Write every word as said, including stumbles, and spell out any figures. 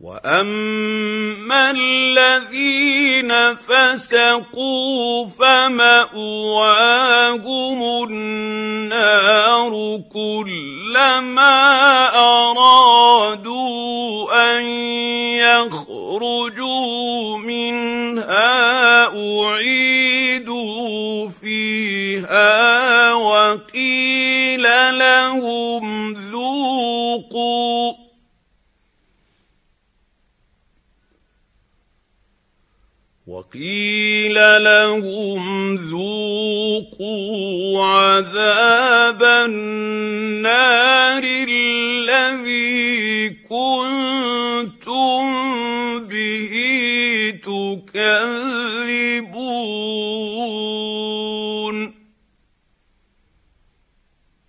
واما الذين فسقوا فماواهم النار كلما ارادوا ان يخرجوا منها اعيدوا فيها وقيل لهم ذوقوا وقيل لهم ذوقوا عذاب النار الذي كنتم به تكذبون.